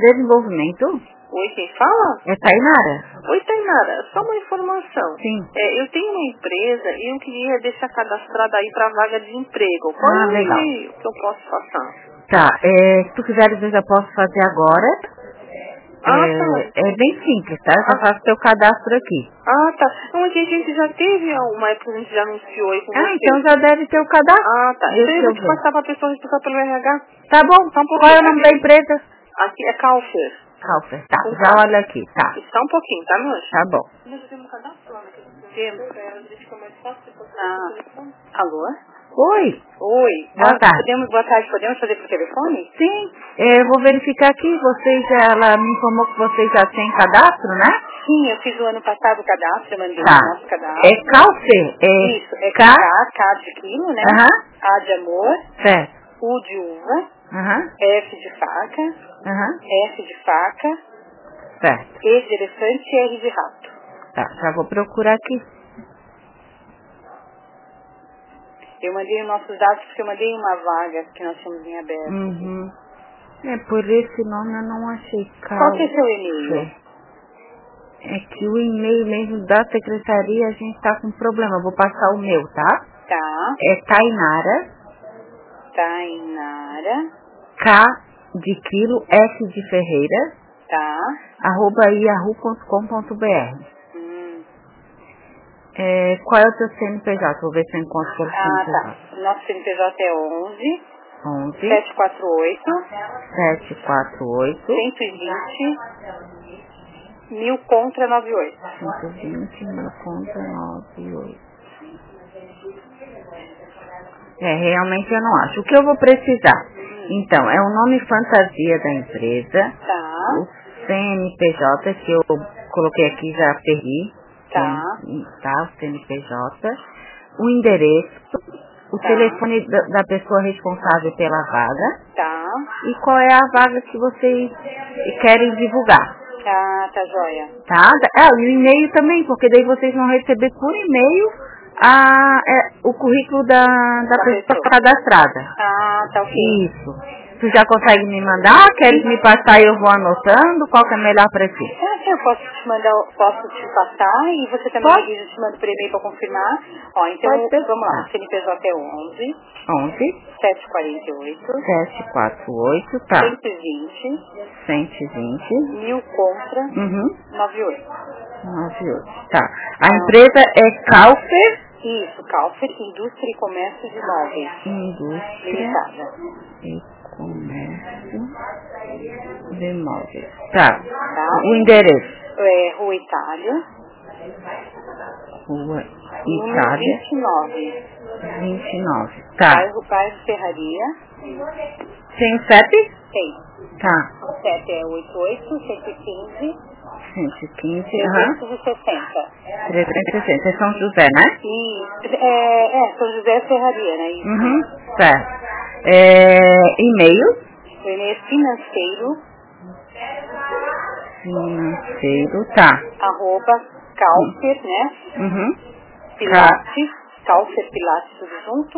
Desenvolvimento? Oi, quem fala? É Tainara? Oi, Tainara, só uma informação. Sim. Eu tenho uma empresa e eu queria deixar cadastrada aí para vaga de emprego. Qual é o legal. e-mail que eu posso passar? Tá, se tu quiseres eu já posso fazer agora. Tá. É bem simples, tá? Eu já faço teu cadastro aqui. Tá. Não, é que a gente já teve uma época que a gente já anunciou aí com você. Então já deve ter o cadastro. Tá. Deixa Então eu eu vou te ver. passar para a pessoa responsável pelo RH. Tá bom. Só um pouquinho. Qual é o nome da empresa? Aqui é Kaufer. Kaufer, tá. Já olha aqui, tá. Só um pouquinho, tá, meu anjo? Tá bom. Nós temos um cadastro lá naquele sistema. Deixa eu mais fácil. Alô? Oi. Oi. Boa tarde. Boa tarde. Podemos fazer por telefone? Sim. Eu vou verificar aqui. Ela me informou que vocês já têm cadastro, né? Sim, eu fiz o ano passado o cadastro, eu mandei Tá. o nosso cadastro. É Kaufer? Isso, é K de quilo, né? A de amor, Certo. U de uva, Aham. F de faca, F de faca, Certo. E de elefante e R de rato. Tá, já vou procurar aqui. Eu mandei os nossos dados porque eu mandei uma vaga que nós tínhamos em aberto. Por esse nome eu não achei. Qual que é seu e-mail? É que o e-mail mesmo da secretaria a gente tá com problema. Eu vou passar o meu, tá? Tá. É Tainara. K de quilo, F de Ferreira. Tá. @yahoo.com.br. Qual é o teu CNPJ? Vou ver se eu encontro pelo CNPJ. Tá. Nosso CNPJ é 11 11 748 748 120 1000 contra 98. 120 1000 contra 98. Realmente eu não acho. O que eu vou precisar? Então, é o nome fantasia da empresa. Tá. O CNPJ que eu coloquei aqui, já perdi. Tá. O CNPJ. O endereço. O telefone da pessoa responsável pela vaga. Tá. E qual é a vaga que vocês querem divulgar. Tá joia. Tá? E o e-mail também, porque daí vocês vão receber por e-mail o currículo da pessoa cadastrada. Tá ok. Isso. Tu já consegue me mandar? Queres me passar e eu vou anotando? Qual que é melhor para ti? Eu posso te mandar, posso te passar e você também me diz, eu te mando por e-mail para confirmar. Então vamos lá. O CNPJ é 11 748 tá. 120 1000 contra 98. 98. Tá. A empresa é Kaufer. Isso, Kaufer, Indústria e Comércio de Móveis. Indústria Limitada. e Comércio de Móveis. Tá. O endereço? É Rua Itália. Rua Itália. 29. Tá. Bairro Ferraria. Tem CEP? Tem. Tá. O CEP é 88 115 115, 360. 360. É São José, né? Isso. São José Ferraria, né? Isso. Certo. E-mail? O e-mail é financeiro, tá. @Kaufer, né? Pilates, Kaufer Pilates tudo junto.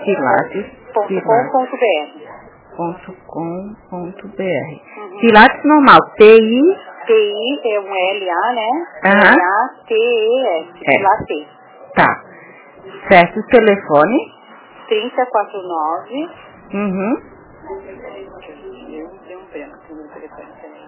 Pilates.com.br. Pilates normal, TI é um LA, né? LATES, Pilates. Tá. Certo, o telefone? 3049. Deu um branco no meu telefone também.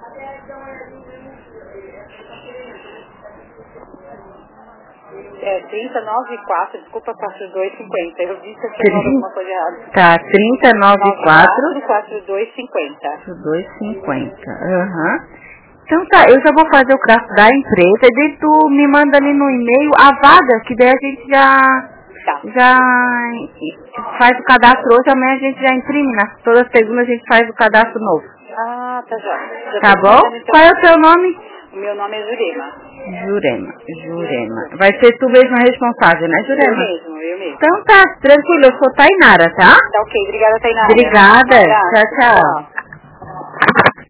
É 3094, desculpa, 4250. Eu vi que eu tinha alguma coisa errada. Tá, 3094 4250. 4250. Então tá, eu já vou fazer o cadastro da empresa e daí tu me manda ali no e-mail a vaga, que daí a gente já faz o cadastro hoje, amanhã a gente já imprime, toda segunda a gente faz o cadastro novo. Tá jóia. Tá bom? Qual é o teu nome? O meu nome é Jurema. Jurema. Vai ser tu mesmo a responsável, né, Jurema? Eu mesmo. Então tá, tranquilo, eu sou Tainara, tá? Tá ok, obrigada, Tainara. Obrigada, tchau.